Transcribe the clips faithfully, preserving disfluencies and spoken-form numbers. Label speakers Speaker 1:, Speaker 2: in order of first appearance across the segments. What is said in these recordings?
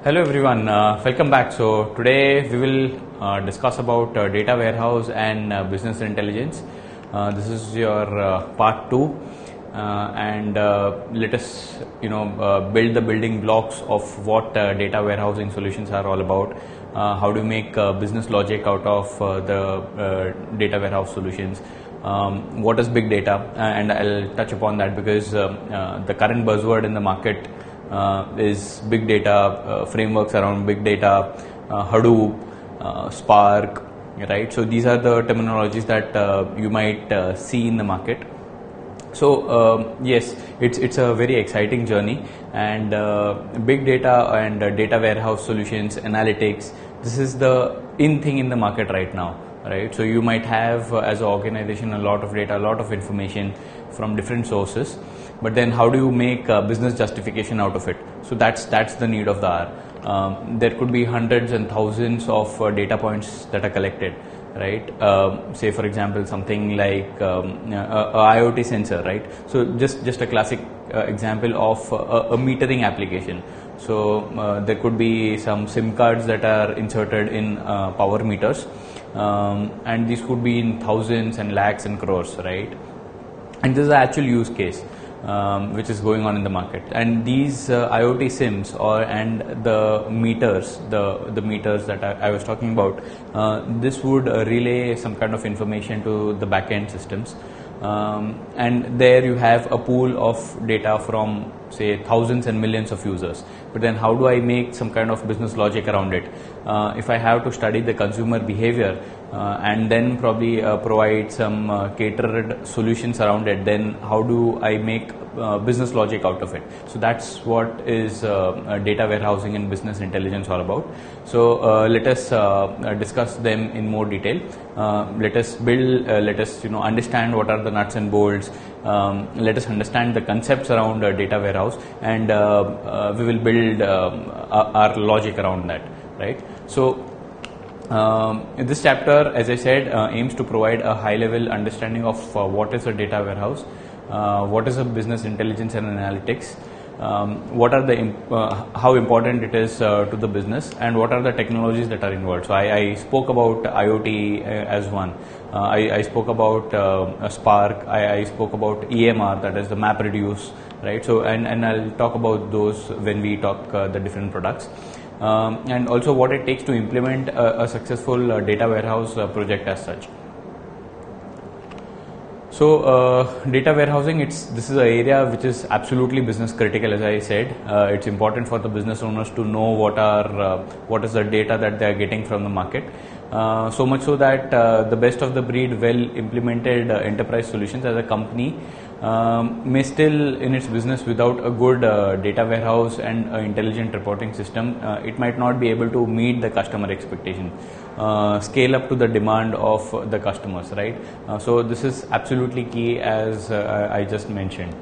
Speaker 1: Hello everyone, uh, welcome back. So today we will uh, discuss about uh, data warehouse and uh, business intelligence. Uh, this is your uh, part two, uh, and uh, let us you know uh, build the building blocks of what uh, data warehousing solutions are all about. Uh, how do you make uh, business logic out of uh, the uh, data warehouse solutions? Um, what is big data? Uh, and I'll touch upon that because uh, uh, the current buzzword in the market Uh, is big data, uh, frameworks around big data, uh, Hadoop, uh, Spark, right? So these are the terminologies that uh, you might uh, see in the market. So um, yes, it's it's a very exciting journey, and uh, big data and uh, data warehouse solutions, analytics. This is the in thing in the market right now, right? So you might have uh, as an organization a lot of data, a lot of information from different sources, but then how do you make uh, business justification out of it? So that's that's the need of the hour. Um, there could be hundreds and thousands of uh, data points that are collected, right? Um, say for example something like um, a, a IoT sensor, right? So just just a classic uh, example of a, a metering application. So uh, there could be some SIM cards that are inserted in uh, power meters, um, and these could be in thousands and lakhs and crores, right? And this is the actual use case um, which is going on in the market. And these uh, IoT SIMs or and the meters, the the meters that I, I was talking about, uh, this would uh, relay some kind of information to the backend systems. Um, and there you have a pool of data from say thousands and millions of users. But then how do I make some kind of business logic around it? Uh, if I have to study the consumer behavior uh, and then probably uh, provide some uh, catered solutions around it, then how do I make uh, business logic out of it? So that's what is uh, uh, data warehousing and business intelligence all about. So uh, let us uh, discuss them in more detail. Uh, let us build, uh, let us you know understand what are the nuts and bolts. Um, let us understand the concepts around uh, data warehouse, and uh, uh, we will build um, our logic around that, right? So um, this chapter, as I said, uh, aims to provide a high level understanding of uh, what is a data warehouse, uh, what is a business intelligence and analytics, um, what are the imp- uh, how important it is uh, to the business, and what are the technologies that are involved. So I, I spoke about IoT uh, as one. Uh, I, I spoke about uh, Spark. I, I spoke about E M R, that is the map reduce, right? So and, and I'll talk about those when we talk uh, the different products, um, and also what it takes to implement a, a successful uh, data warehouse uh, project as such. So uh, data warehousing, it's this is an area which is absolutely business critical. As I said, uh, it's important for the business owners to know what are uh, what is the data that they are getting from the market. Uh, so much so that uh, the best of the breed, well implemented uh, enterprise solutions as a company um, may still in its business without a good uh, data warehouse and uh, intelligent reporting system, uh, it might not be able to meet the customer expectation, uh, scale up to the demand of the customers, right? Uh, so this is absolutely key, as uh, I just mentioned.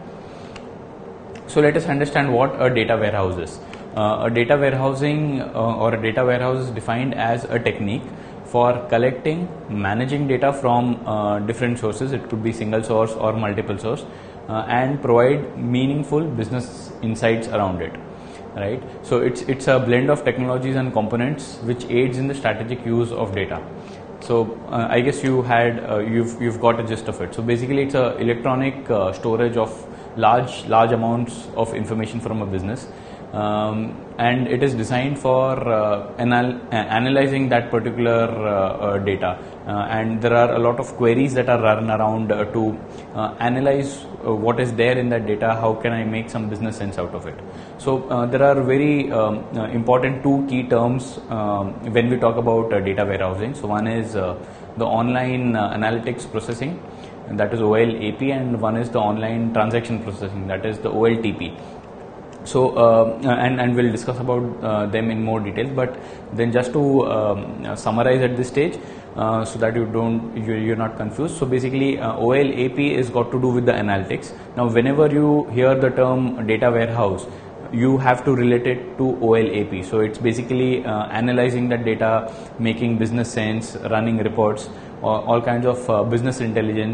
Speaker 1: So let us understand what a data warehouse is. Uh, a data warehousing uh, or a data warehouse is defined as a technique for collecting, managing data from uh, different sources. It could be single source or multiple source, uh, and provide meaningful business insights around it, right? So it's it's a blend of technologies and components which aids in the strategic use of data. So uh, I guess you had uh, you've you've got a gist of it. So basically, it's a electronic uh, storage of large large amounts of information from a business. Um, and it is designed for uh, anal- uh, analyzing that particular uh, uh, data, uh, and there are a lot of queries that are run around uh, to uh, analyze uh, what is there in that data. How can I make some business sense out of it? So uh, there are very um, uh, important two key terms um, when we talk about uh, data warehousing. So one is uh, the online uh, analytics processing, and that is O L A P, and one is the online transaction processing, that is the O L T P. So uh, and and we'll discuss about uh, them in more detail, but then just to um, summarize at this stage, uh, so that you don't you, you're not confused. So basically, uh, O L A P is got to do with the analytics. Now whenever you hear the term data warehouse, you have to relate it to O L A P. So it's basically uh, analyzing that data, making business sense, running reports, all, all kinds of uh, business intelligence,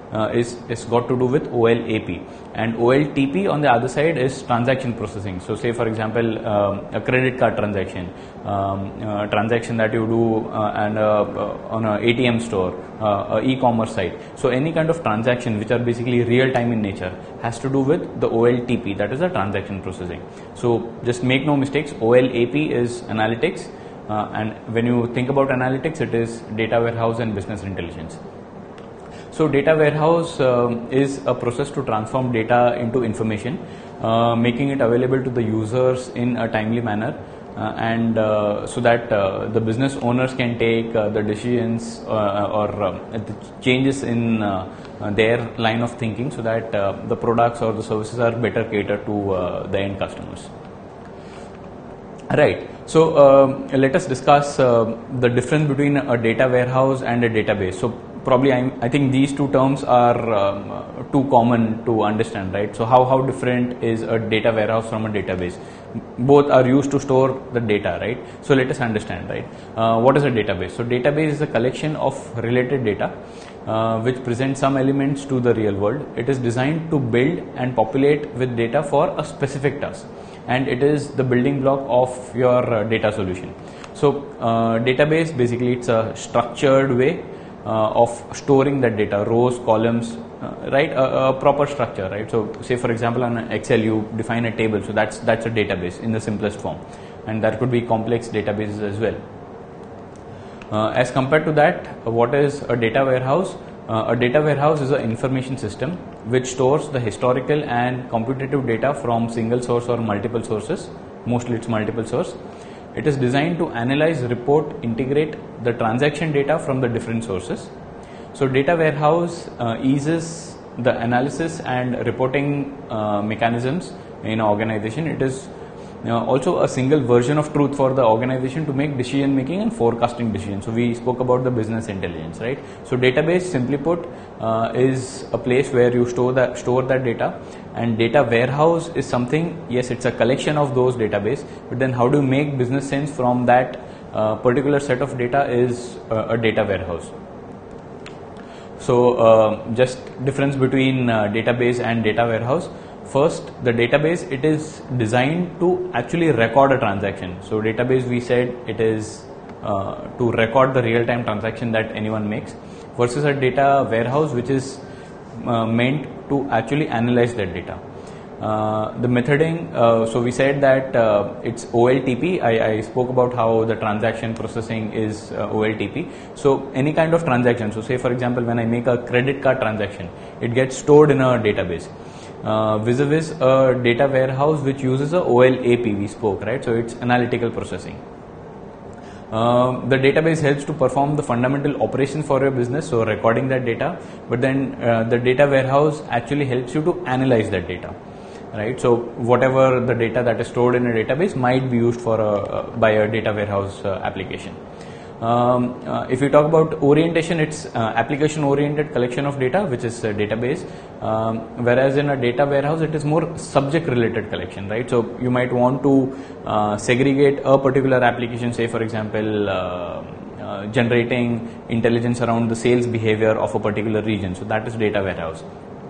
Speaker 1: uh, is is got to do with O L A P, and O L T P on the other side is transaction processing. So say for example um, a credit card transaction, um, uh, transaction that you do uh, and uh, uh, on a A T M store, uh, a e-commerce site. So any kind of transaction which are basically real time in nature has to do with the O L T P, that is the transaction processing. So just make no mistakes, O L A P is analytics, uh, and when you think about analytics, it is data warehouse and business intelligence. So data warehouse um, is a process to transform data into information, uh, making it available to the users in a timely manner, uh, and uh, so that uh, the business owners can take uh, the decisions uh, or uh, the changes in uh, uh, their line of thinking, so that uh, the products or the services are better catered to uh, the end customers. Right. So uh, let us discuss uh, the difference between a data warehouse and a database. So probably I'm, I think these two terms are um, too common to understand, right? So how, how different is a data warehouse from a database? Both are used to store the data, right? So let us understand, right? Uh, what is a database? So database is a collection of related data uh, which presents some elements to the real world. It is designed to build and populate with data for a specific task, and it is the building block of your uh, data solution. So uh, database, basically it's a structured way Uh, of storing that data, rows, columns, uh, right? A, a proper structure, right? So say for example on Excel you define a table, so that's that's a database in the simplest form, and there could be complex databases as well. Uh, as compared to that, uh, what is a data warehouse? Uh, a data warehouse is an information system which stores the historical and computative data from single source or multiple sources. Mostly it's multiple source. It is designed to analyze, report, integrate the transaction data from the different sources. So data warehouse uh, eases the analysis and reporting uh, mechanisms in an organization. It is uh, also a single version of truth for the organization to make decision making and forecasting decisions. So we spoke about the business intelligence, right? So database, simply put, uh, is a place where you store that store that data. And data warehouse is something, yes, it's a collection of those database, but then how do you make business sense from that uh, particular set of data is uh, a data warehouse. So uh, just difference between uh, database and data warehouse. First, the database, it is designed to actually record a transaction. So database, we said it is uh, to record the real-time transaction that anyone makes, versus a data warehouse which is Uh, meant to actually analyze that data. Uh, the methoding, uh, so we said that uh, it's O L T P. I, I spoke about how the transaction processing is uh, O L T P. So any kind of transaction, so say for example when I make a credit card transaction, it gets stored in a database. Uh, vis-a-vis a data warehouse which uses a O L A P, we spoke, right? So it's analytical processing. Uh, the database helps to perform the fundamental operations for your business, so recording that data, but then uh, the data warehouse actually helps you to analyze that data, right? So whatever the data that is stored in a database might be used for a, uh, by a data warehouse uh, application. Um, uh, if you talk about orientation, it's uh, application oriented collection of data, which is a database, um, whereas in a data warehouse it is more subject related collection, right? So you might want to uh, segregate a particular application, say for example uh, uh, generating intelligence around the sales behavior of a particular region, so that is data warehouse.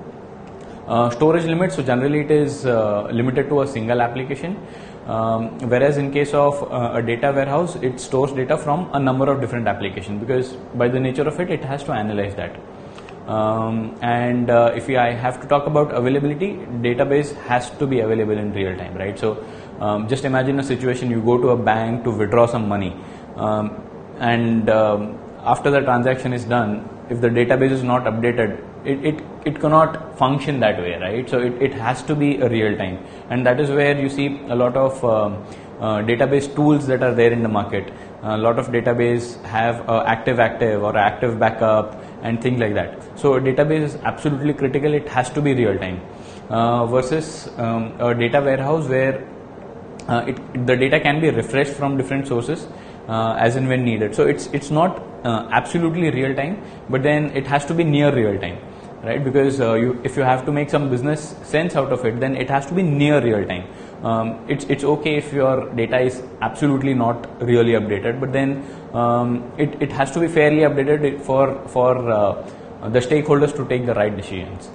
Speaker 1: Uh, storage limit, so generally it is uh, limited to a single application. Um, whereas in case of uh, a data warehouse, it stores data from a number of different applications, because by the nature of it, it has to analyze that. Um, and uh, if I have to talk about availability, database has to be available in real time, right? So um, just imagine a situation, you go to a bank to withdraw some money, um, and um, after the transaction is done, if the database is not updated, it, it, it cannot function that way, right? So it, it has to be a real time, and that is where you see a lot of um, uh, database tools that are there in the market. A lot of database have uh, active active or active backup and things like that. So a database is absolutely critical, it has to be real time, uh, versus um, a data warehouse where uh, it, the data can be refreshed from different sources uh, as and when needed. So it's it's not uh, absolutely real time, but then it has to be near real time, right? Because uh, you, if you have to make some business sense out of it, then it has to be near real time. Um, it's it's okay if your data is absolutely not really updated, but then um, it it has to be fairly updated for for uh, uh, the stakeholders to take the right decisions.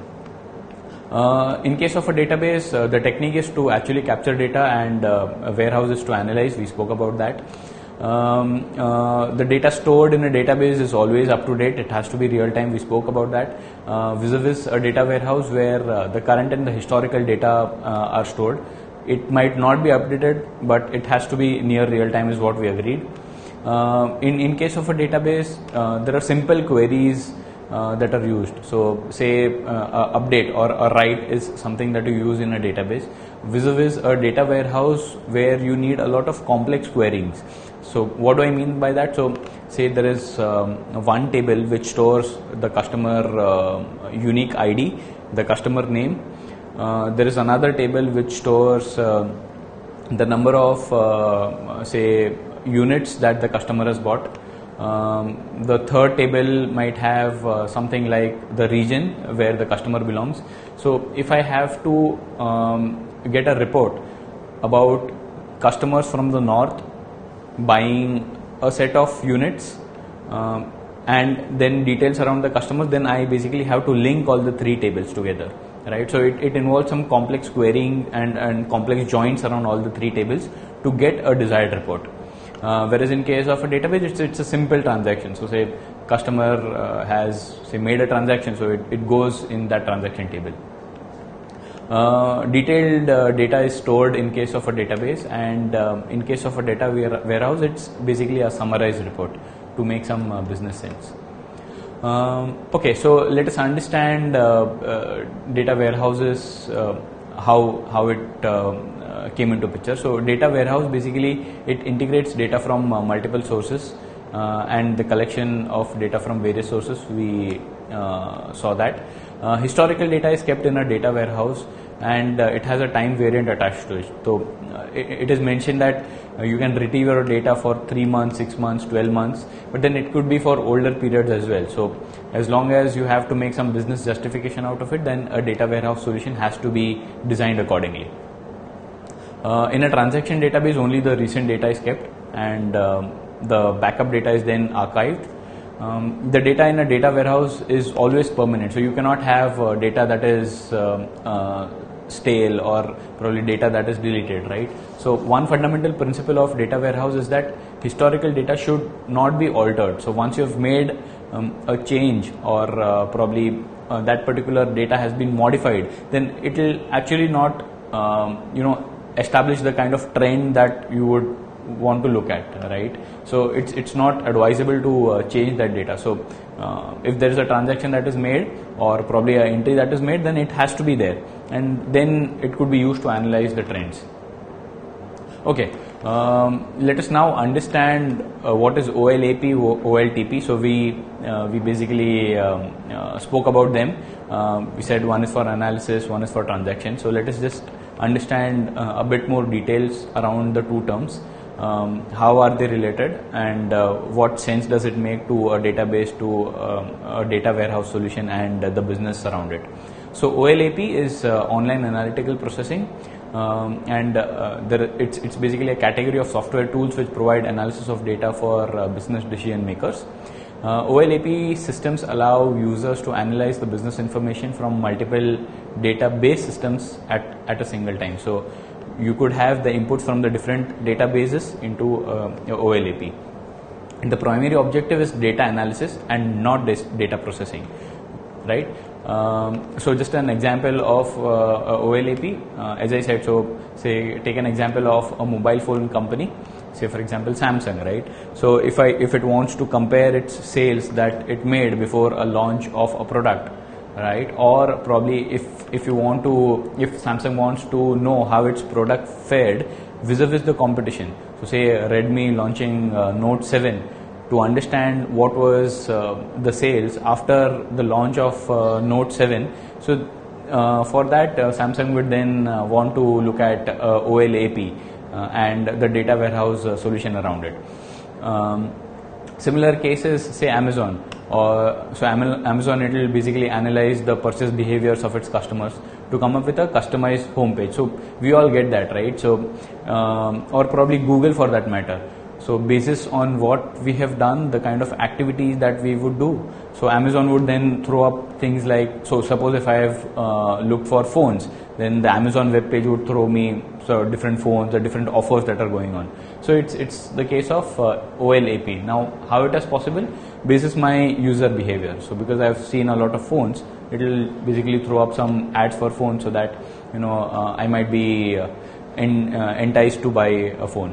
Speaker 1: Uh, in case of a database, uh, the technique is to actually capture data, and uh, a warehouse is to analyze. We spoke about that. Um, uh, the data stored in a database is always up to date. It has to be real time. We spoke about that. Uh, vis-a-vis a data warehouse where uh, the current and the historical data uh, are stored. It might not be updated, but it has to be near real time is what we agreed. Uh, in, in case of a database, uh, there are simple queries Uh, that are used. So say uh, uh, update or a write is something that you use in a database, vis-a-vis a data warehouse where you need a lot of complex queries. So what do I mean by that? So say there is um, one table which stores the customer uh, unique I D, the customer name. Uh, there is another table which stores uh, the number of uh, say units that the customer has bought. Um, the third table might have uh, something like the region where the customer belongs. So if I have to um, get a report about customers from the north buying a set of units um, and then details around the customers, then I basically have to link all the three tables together, right? So it, it involves some complex querying and, and complex joins around all the three tables to get a desired report. Uh, whereas in case of a database, it's, it's a simple transaction. So say customer uh, has say made a transaction, so it, it goes in that transaction table. Uh, detailed uh, data is stored in case of a database, and um, in case of a data warehouse, it's basically a summarized report to make some uh, business sense. Um, okay, so let us understand uh, uh, data warehouses, uh, how how it uh, came into picture. So data warehouse, basically it integrates data from uh, multiple sources uh, and the collection of data from various sources. We uh, saw that. Uh, historical data is kept in a data warehouse, and uh, it has a time variant attached to it. So uh, it, it is mentioned that uh, you can retrieve your data for three months, six months, twelve months, but then it could be for older periods as well. So as long as you have to make some business justification out of it, then a data warehouse solution has to be designed accordingly. Uh, in a transaction database, only the recent data is kept, and um, the backup data is then archived. Um, the data in a data warehouse is always permanent, so you cannot have uh, data that is um, uh, stale or probably data that is deleted, right? So one fundamental principle of data warehouse is that historical data should not be altered. So once you have made um, a change, or uh, probably uh, that particular data has been modified, then it will actually not um, you know establish the kind of trend that you would want to look at, right? So it's it's not advisable to uh, change that data. So uh, if there is a transaction that is made, or probably an entry that is made, then it has to be there, and then it could be used to analyze the trends. Okay, um, let us now understand uh, what is O L A P, O L T P. So we uh, we basically um, uh, spoke about them. Uh, we said one is for analysis, one is for transaction. So let us just understand uh, a bit more details around the two terms. Um, how are they related, and uh, what sense does it make to a database, to um, a data warehouse solution, and uh, the business around it. So O L A P is uh, online analytical processing, um, and uh, there, it's, it's basically a category of software tools which provide analysis of data for uh, business decision makers. Uh, O L A P systems allow users to analyze the business information from multiple database systems at, at a single time. So you could have the inputs from the different databases into uh, O L A P. And the primary objective is data analysis and not data processing, right? Um, so just an example of uh, O L A P, uh, as I said, so say take an example of a mobile phone company, say for example Samsung, right? So if I if it wants to compare its sales that it made before a launch of a product, right, or probably if if you want to, if Samsung wants to know how its product fared vis-a-vis the competition, so say Redmi launching uh, Note seven, to understand what was uh, the sales after the launch of uh, Note seven. So uh, for that uh, Samsung would then uh, want to look at uh, O L A P uh, and the data warehouse uh, solution around it. Um, similar cases, say Amazon. Or so Amazon, it will basically analyze the purchase behaviors of its customers to come up with a customized homepage. So we all get that, right? So um, or probably Google for that matter. So basis on what we have done, the kind of activities that we would do. So Amazon would then throw up things like, so suppose if I have uh, looked for phones, then the Amazon web page would throw me so different phones, the different offers that are going on. So it's it's the case of uh, O L A P. Now how it is possible? Basis my user behavior. So because I've seen a lot of phones, it will basically throw up some ads for phones so that you know uh, I might be uh, en- uh, enticed to buy a phone.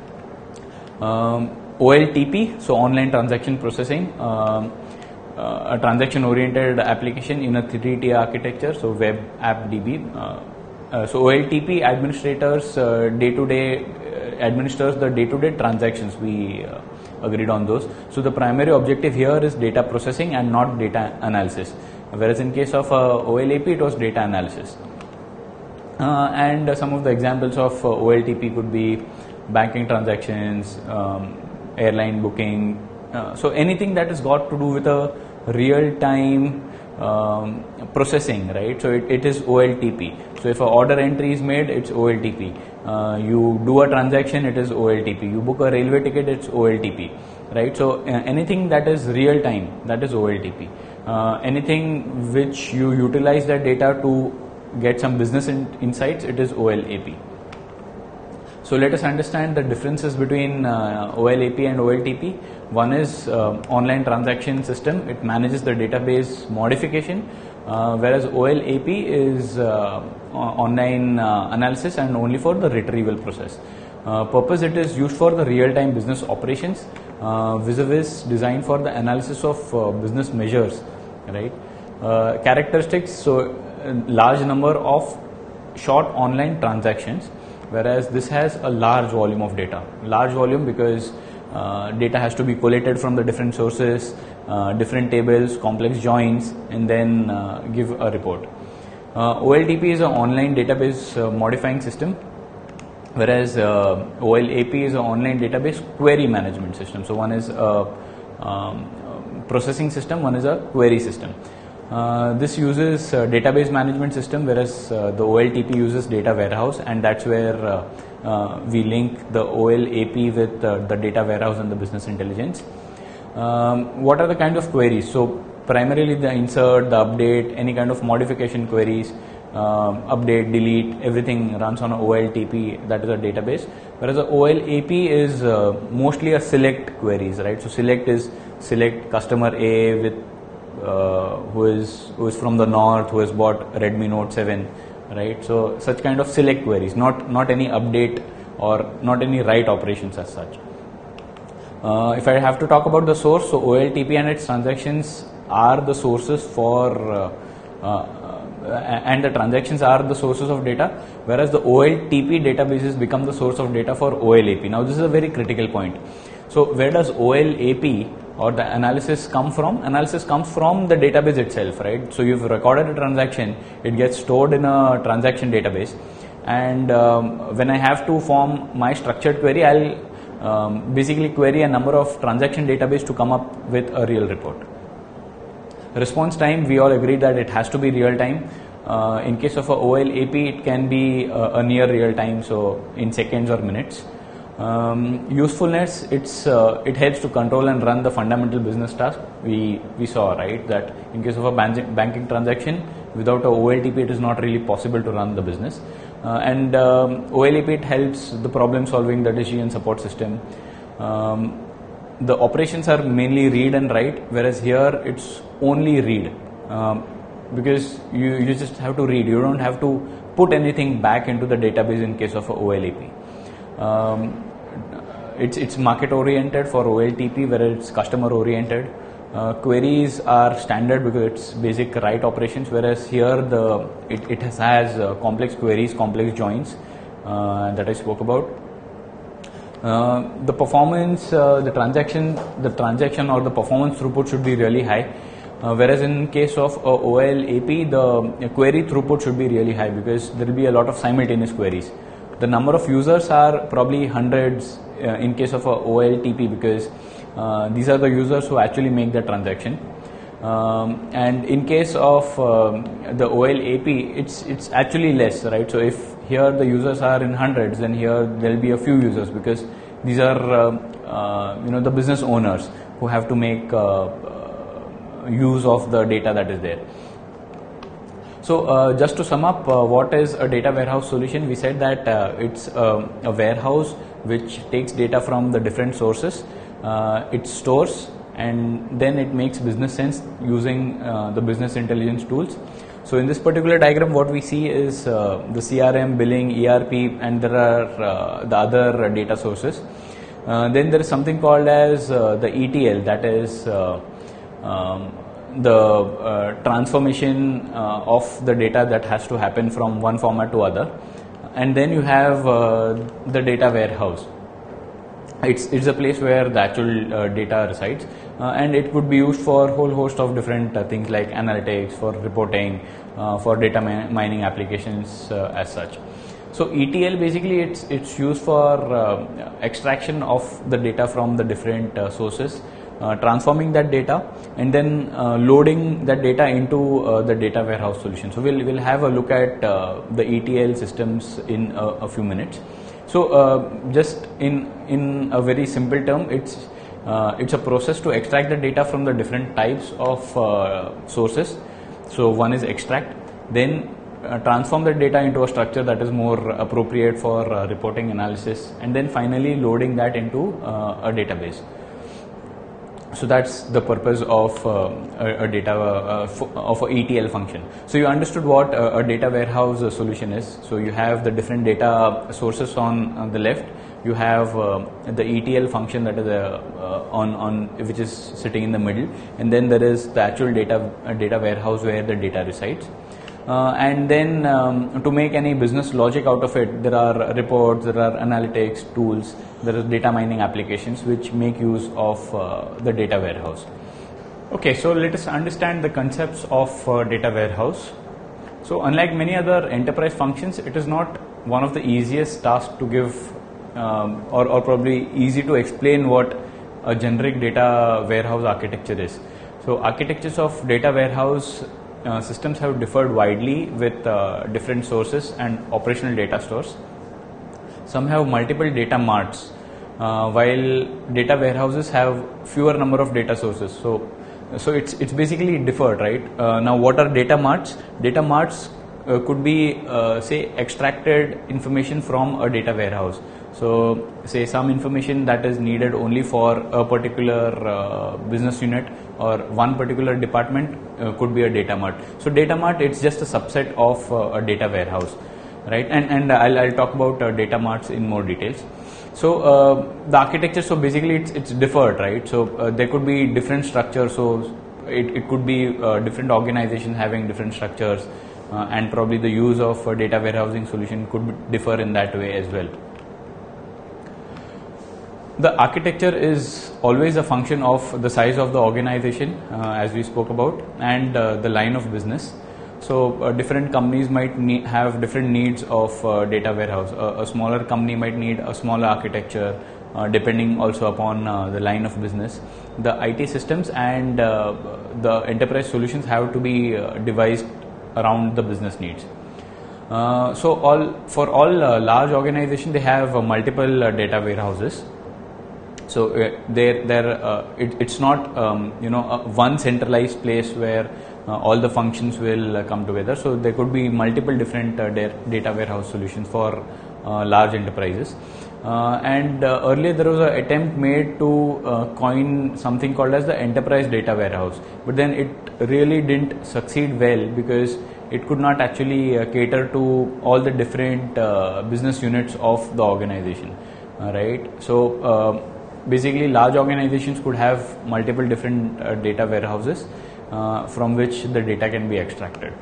Speaker 1: Um, O L T P, so online transaction processing, um, uh, a transaction oriented application in a three tier architecture, so web app D B. Uh, uh, so O L T P administrators uh, day to day uh, administers the day to day transactions. We uh, agreed on those. So the primary objective here is data processing and not data analysis. Whereas in case of uh, O L A P, it was data analysis. Uh, and uh, some of the examples of uh, O L T P could be banking transactions, um, airline booking, uh, so anything that has got to do with a real-time um, processing, right? So it, it is O L T P. So if an order entry is made, it's O L T P. Uh, you do a transaction, it is O L T P. You book a railway ticket, it's O L T P, right? So uh, anything that is real-time, that is O L T P. Uh, anything which you utilize that data to get some business in, insights, it is O L A P. So let us understand the differences between uh, O L A P and O L T P. One is uh, online transaction system. It manages the database modification, uh, whereas O L A P is uh, online uh, analysis and only for the retrieval process. Uh, purpose, it is used for the real-time business operations. Uh, vis-a-vis designed for the analysis of uh, business measures, right? Uh, characteristics, so a large number of short online transactions, whereas this has a large volume of data. Large volume because uh, data has to be collated from the different sources, uh, different tables, complex joins, and then uh, give a report. Uh, O L T P is an online database uh, modifying system, whereas uh, O L A P is an online database query management system. So one is a um, processing system, one is a query system. Uh, this uses uh, database management system, whereas uh, the O L T P uses data warehouse, and that's where uh, uh, we link the O L A P with uh, the data warehouse and the business intelligence. Um, what are the kind of queries? So primarily the insert, the update, any kind of modification queries, uh, update, delete, everything runs on a O L T P, that is a database. Whereas the O L A P is uh, mostly a select queries, right? So select is select customer A with Uh, who is who is from the north, who has bought Redmi Note seven, right? So such kind of select queries, not not any update or not any write operations as such. Uh, if I have to talk about the source, so O L T P and its transactions are the sources for uh, uh, and the transactions are the sources of data, whereas the O L T P databases become the source of data for O L A P. Now this is a very critical point. So where does O L A P or the analysis come from? Analysis comes from the database itself, right? So you've recorded a transaction, it gets stored in a transaction database, and um, when I have to form my structured query, I'll um, basically query a number of transaction database to come up with a real report. Response time, we all agree that it has to be real time. Uh, in case of a O L A P, it can be a, a near real time, so in seconds or minutes. Um, usefulness, it's uh, it helps to control and run the fundamental business task. We we saw, right, that in case of a banking banking transaction, without a O L T P, it is not really possible to run the business. Uh, and um, O L A P, it helps the problem solving, the decision support system. Um, the operations are mainly read and write, whereas here it's only read, um, because you you just have to read. You don't have to put anything back into the database in case of a O L A P. Um, it's it's market oriented for O L T P, whereas it's customer oriented. Uh, queries are standard because it's basic write operations, whereas here the it, it has, has uh, complex queries, complex joins uh, that I spoke about. Uh, the performance, uh, the transaction, the transaction or the performance throughput should be really high. Uh, whereas in case of uh, O L A P, the uh, query throughput should be really high because there will be a lot of simultaneous queries. The number of users are probably hundreds uh, in case of a O L T P because uh, these are the users who actually make the transaction. Um, and in case of um, the O L A P, it's it's actually less, right? So if here the users are in hundreds, then here there will be a few users because these are uh, uh, you know the business owners who have to make uh, uh, use of the data that is there. So uh, just to sum up, uh, what is a data warehouse solution? We said that uh, it's uh, a warehouse which takes data from the different sources, uh, it stores, and then it makes business sense using uh, the business intelligence tools. So in this particular diagram, what we see is uh, the C R M, billing, E R P, and there are uh, the other uh, data sources. Uh, then there is something called as uh, the E T L, that is uh, um, the uh, transformation uh, of the data that has to happen from one format to other. And then you have uh, the data warehouse. It's, it's a place where the actual uh, data resides, uh, and it could be used for a whole host of different uh, things like analytics, for reporting, uh, for data min- mining applications uh, as such. So E T L basically it's it's used for uh, extraction of the data from the different uh, sources, uh, transforming that data, and then uh, loading that data into uh, the data warehouse solution. So we'll we'll have a look at uh, the E T L systems in a, a few minutes. So uh, just in in a very simple term, it's uh, it's a process to extract the data from the different types of uh, sources. So one is extract, then uh, transform the data into a structure that is more appropriate for uh, reporting analysis, and then finally loading that into uh, a database. So that's the purpose of uh, a, a data uh, f- of a E T L function. So you understood what a, a data warehouse uh, solution is. So you have the different data sources on, on the left. You have uh, the E T L function that is uh, uh, on on which is sitting in the middle, and then there is the actual data uh, data warehouse where the data resides. Uh, and then um, to make any business logic out of it, there are reports, there are analytics tools, there is data mining applications which make use of uh, the data warehouse. Okay, so let us understand the concepts of uh, data warehouse. So unlike many other enterprise functions, it is not one of the easiest tasks to give um, or, or probably easy to explain what a generic data warehouse architecture is. So architectures of data warehouse Uh, systems have differed widely with uh, different sources and operational data stores. Some have multiple data marts, uh, while data warehouses have fewer number of data sources. So, so it's it's basically differed, right? Uh, now, what are data marts? Data marts uh, could be, uh, say, extracted information from a data warehouse. So, say some information that is needed only for a particular uh, business unit or one particular department uh, could be a data mart. So, data mart, it's just a subset of uh, a data warehouse, right? And and I'll, I'll talk about uh, data marts in more details. So, uh, the architecture, so basically it's it's differed, right? So, uh, there could be different structures. So, it, it could be uh, different organizations having different structures, uh, and probably the use of a data warehousing solution could differ in that way as well. The architecture is always a function of the size of the organization, uh, as we spoke about, and uh, the line of business. So uh, different companies might need, have different needs of uh, data warehouse. Uh, a smaller company might need a smaller architecture, uh, depending also upon uh, the line of business. The I T systems and uh, the enterprise solutions have to be uh, devised around the business needs. Uh, so all for all uh, large organizations, they have uh, multiple uh, data warehouses. So uh, there, there, uh, it, it's not um, you know uh, one centralized place where uh, all the functions will uh, come together. So there could be multiple different uh, data warehouse solutions for uh, large enterprises. Uh, and uh, earlier there was an attempt made to uh, coin something called as the enterprise data warehouse, but then it really didn't succeed well because it could not actually uh, cater to all the different uh, business units of the organization, uh, right? So. Uh, Basically, large organizations could have multiple different uh, data warehouses uh, from which the data can be extracted.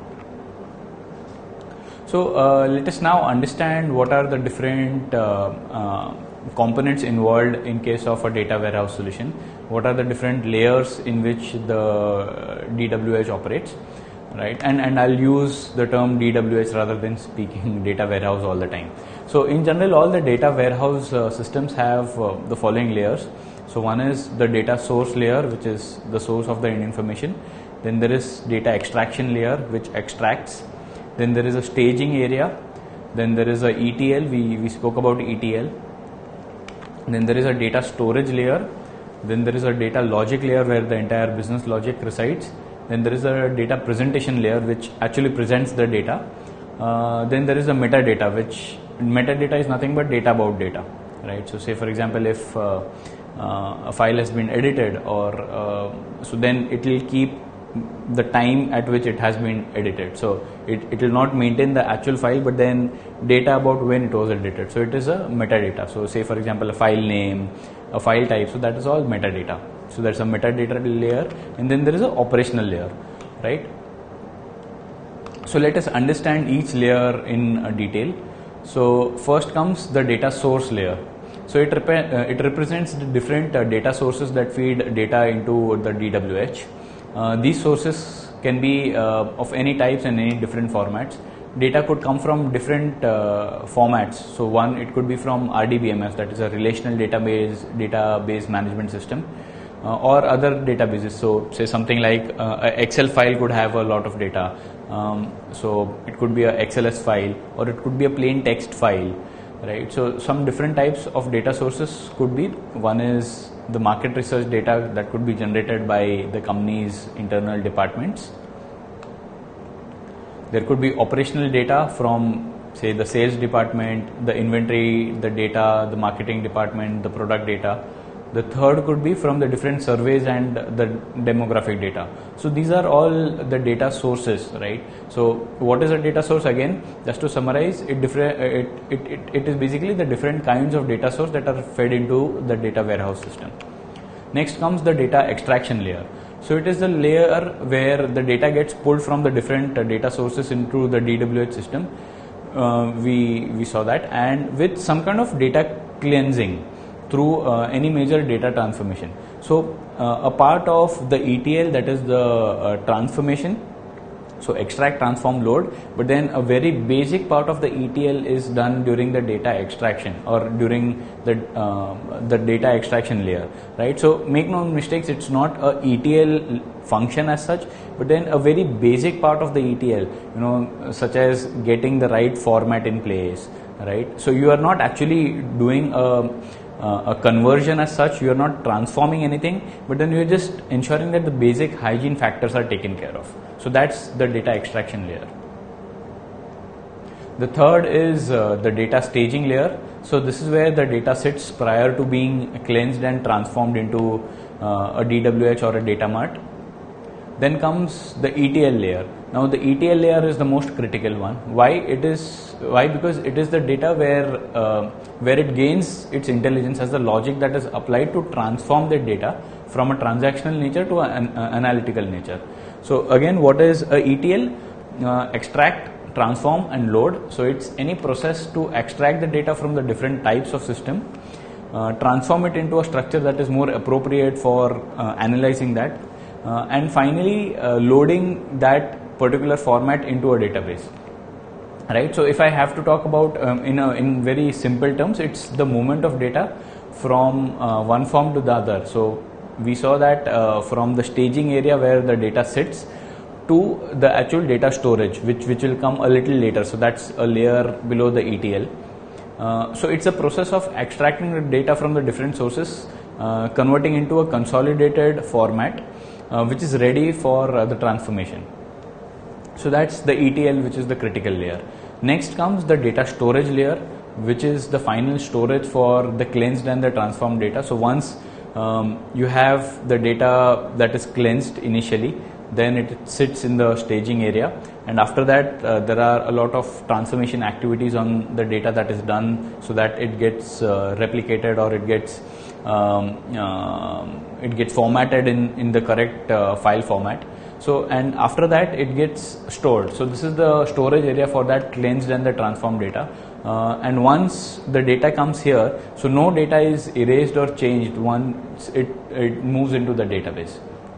Speaker 1: So, uh, let us now understand what are the different uh, uh, components involved in case of a data warehouse solution. What are the different layers in which the D W H operates, right? And and I'll use the term D W H rather than speaking data warehouse all the time. So in general, all the data warehouse uh, systems have uh, the following layers. So one is the data source layer, which is the source of the information. Then there is data extraction layer, which extracts. Then there is a staging area. Then there is a E T L. We, we spoke about E T L. Then there is a data storage layer. Then there is a data logic layer where the entire business logic resides. Then there is a data presentation layer which actually presents the data. Uh, then there is a metadata, which metadata is nothing but data about data, right? So say for example, if uh, uh, a file has been edited, or uh, so then it will keep the time at which it has been edited. So it, it will not maintain the actual file, but then data about when it was edited. So it is a metadata. So say for example, a file name, a file type, so that is all metadata. So that's a metadata layer, and then there is an operational layer, right? So let us understand each layer in uh, detail. So first comes the data source layer. So it, rep uh, it represents the different uh, data sources that feed data into the D W H. Uh, these sources can be uh, of any types and any different formats. Data could come from different uh, formats. So one, it could be from R D B M S, that is a relational database database management system, uh, or other databases. So say something like uh, an Excel file could have a lot of data. Um, so it could be a X L S file, or it could be a plain text file, right? So some different types of data sources could be. One is the market research data that could be generated by the company's internal departments. There could be operational data from, say, the sales department, the inventory, the data, the marketing department, the product data. The third could be from the different surveys and the demographic data. So these are all the data sources, right? So what is a data source? Again, just to summarize, it, different, it, it, it, it is basically the different kinds of data source that are fed into the data warehouse system. Next comes the data extraction layer. So it is the layer where the data gets pulled from the different uh, data sources into the D W H system. Uh, we, we saw that, and with some kind of data cleansing through uh, any major data transformation. So uh, a part of the E T L, that is the uh, transformation, so extract, transform, load, but then a very basic part of the E T L is done during the data extraction, or during the uh, the data extraction layer, right? So make no mistakes, it's not a E T L function as such, but then a very basic part of the E T L, you know, such as getting the right format in place, right? So you are not actually doing a Uh, a conversion as such, you are not transforming anything, but then you are just ensuring that the basic hygiene factors are taken care of. So that's the data extraction layer. The third is uh, the data staging layer. So this is where the data sits prior to being cleansed and transformed into uh, a D W H or a data mart. Then comes the E T L layer. Now the E T L layer is the most critical one. Why it is? Why? Because it is the data where uh, where it gains its intelligence as the logic that is applied to transform the data from a transactional nature to an uh, analytical nature. So again, what is a E T L? Uh, extract, transform, and load. So it's any process to extract the data from the different types of system, uh, transform it into a structure that is more appropriate for uh, analyzing that. Uh, and finally uh, loading that particular format into a database, right? So if I have to talk about um, in a, in very simple terms, it's the movement of data from uh, one form to the other. So we saw that uh, from the staging area where the data sits to the actual data storage, which which will come a little later. So that's a layer below the E T L. Uh, so it's a process of extracting the data from the different sources, uh, converting into a consolidated format, Uh, which is ready for uh, the transformation. So that's the E T L, which is the critical layer. Next comes the data storage layer, which is the final storage for the cleansed and the transformed data. So once um, you have the data that is cleansed initially, then it sits in the staging area, and after that uh, there are a lot of transformation activities on the data that is done so that it gets uh, replicated, or it gets Um, uh, it gets formatted in, in the correct uh, file format. So and after that it gets stored. So this is the storage area for that cleansed and the transformed data. Uh, and once the data comes here, so no data is erased or changed once it, it moves into the database.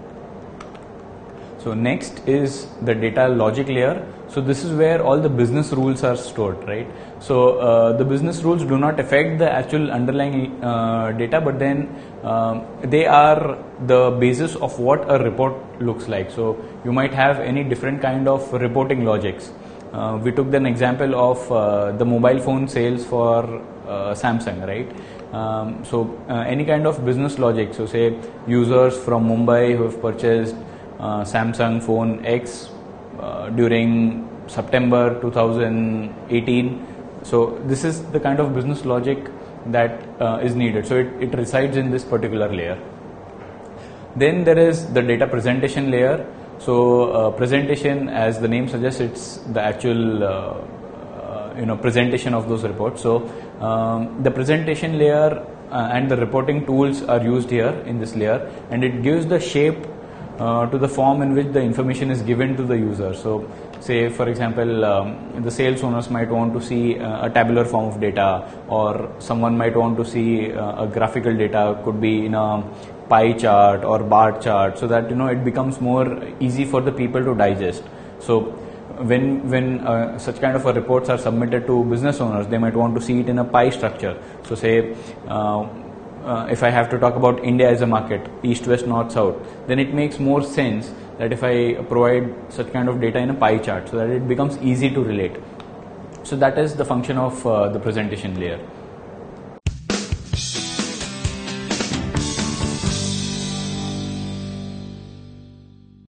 Speaker 1: So next is the data logic layer. So this is where all the business rules are stored, right? So uh, the business rules do not affect the actual underlying uh, data, but then um, they are the basis of what a report looks like. So you might have any different kind of reporting logics. Uh, we took an example of uh, the mobile phone sales for uh, Samsung, right? Um, so uh, any kind of business logic, so say users from Mumbai who have purchased uh, Samsung phone X uh, during September two thousand eighteen. So this is the kind of business logic that uh, is needed. So it, it resides in this particular layer. Then there is the data presentation layer. So uh, presentation, as the name suggests, it's the actual uh, uh, you know presentation of those reports. So um, the presentation layer uh, and the reporting tools are used here in this layer, and it gives the shape uh, to the form in which the information is given to the user. So say for example, um, the sales owners might want to see uh, a tabular form of data, or someone might want to see uh, a graphical data, could be in a pie chart or bar chart, so that you know it becomes more easy for the people to digest. So when when uh, such kind of a reports are submitted to business owners, they might want to see it in a pie structure. So say uh, uh, if I have to talk about India as a market, east, west, north, south, then it makes more sense that if I provide such kind of data in a pie chart, so that it becomes easy to relate. So that is the function of uh, the presentation layer.